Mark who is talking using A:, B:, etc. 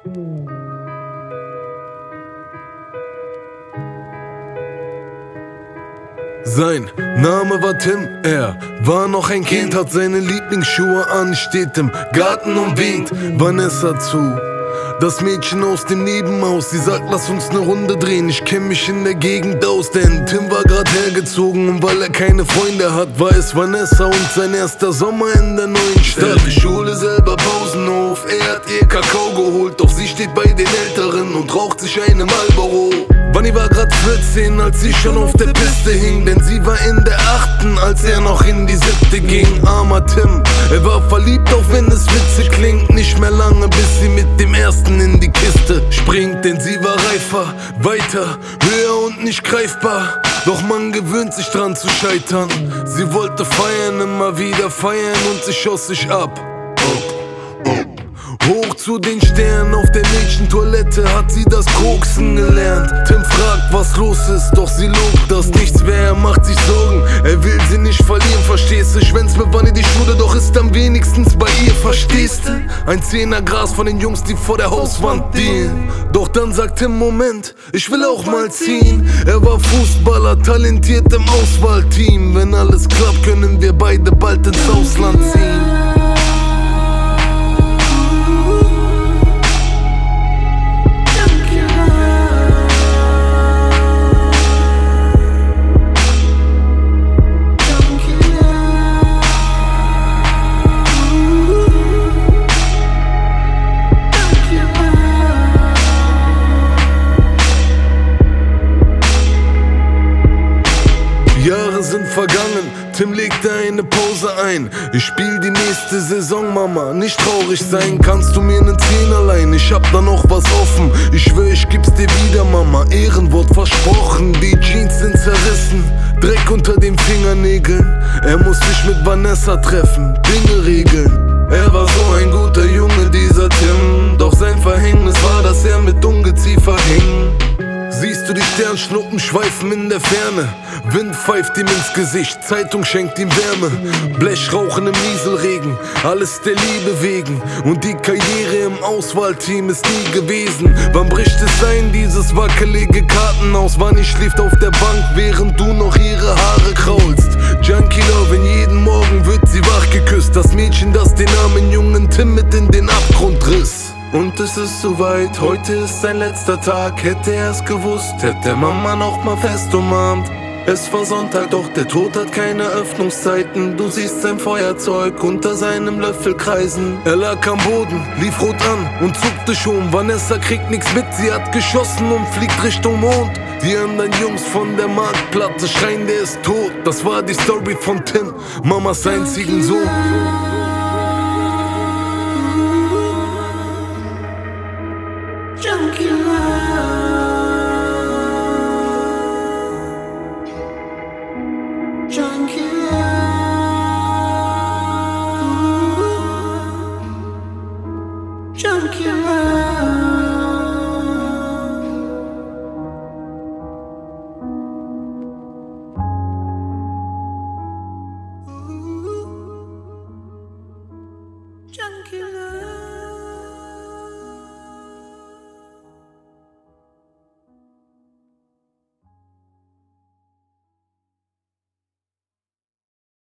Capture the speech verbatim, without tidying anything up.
A: Sein Name war Tim, er war noch ein Kind, hat seine Lieblingsschuhe an, steht im Garten und winkt Vanessa zu. Das Mädchen aus dem Nebenhaus, sie sagt, lass uns ne Runde drehen, ich kenn mich in der Gegend aus, denn Tim war grad hergezogen und weil er keine Freunde hat, war es Vanessa und sein erster Sommer in der neuen Stadt. Die Schule selber Pausenhof, er hat ihr Kakao geholt, doch sie steht bei den Älteren und raucht sich eine Marlboro. Vanni war grad vierzehn, als sie schon auf der Piste hing, denn sie war in der achten, als er noch in die siebte ging. Armer Tim, er war verliebt, auch wenn es witzig klingt. Nicht mehr lange, bis sie mit dem ersten in die Kiste springt, denn sie war reifer, weiter, höher und nicht greifbar. Doch man gewöhnt sich dran zu scheitern. Sie wollte feiern, immer wieder feiern und sie schoss sich ab. Hoch zu den Sternen, auf der Mädchentoilette hat sie das Koksen gelernt. Tim fragt, was los ist, doch sie lobt, dass nichts wäre, er macht sich Sorgen. Er will sie nicht verlieren, verstehst du? Schwänzt mit Vanni die Schule, doch ist am wenigstens bei ihr, verstehst du? Ein Zehner Gras von den Jungs, die vor der Hauswand dealen. Doch dann sagt Tim, Moment, ich will auch mal ziehen. Er war Fußballer, talentiert im Auswahlteam. Wenn alles klappt, können wir beide bald ins Ausland ziehen. Jahre sind vergangen, Tim legte eine Pause ein. Ich spiel die nächste Saison, Mama, nicht traurig sein. Kannst du mir nen Zehner leihen? Ich hab da noch was offen. Ich schwör, ich gib's dir wieder, Mama, Ehrenwort versprochen. Die Jeans sind zerrissen, Dreck unter den Fingernägeln. Er muss sich mit Vanessa treffen, Dinge regeln. Er war so ein guter Junge, dieser Tim. Doch sein Verhängnis war, dass er mit Ungeziefer hing. Siehst du die Sternschnuppen schweifen in der Ferne? Wind pfeift ihm ins Gesicht, Zeitung schenkt ihm Wärme. Blechrauchen im Nieselregen, alles der Liebe wegen. Und die Karriere im Auswahlteam ist nie gewesen. Wann bricht es ein, dieses wackelige Kartenhaus? Vanni schläft auf der Bank, während du noch ihre Haare kraulst. Junkie Love, in jeden Morgen wird sie wach geküsst. Das Mädchen, das den armen jungen Tim mit in den Abgrund riss. Und es ist soweit, heute ist sein letzter Tag. Hätte er es gewusst, hätte Mama noch mal fest umarmt. Es war Sonntag, doch der Tod hat keine Öffnungszeiten. Du siehst sein Feuerzeug unter seinem Löffel kreisen. Er lag am Boden, lief rot an und zuckte schon. Vanessa kriegt nix mit, sie hat geschossen und fliegt Richtung Mond. Die anderen Jungs von der Marktplatte schreien, der ist tot. Das war die Story von Tim, Mamas einzigen Sohn.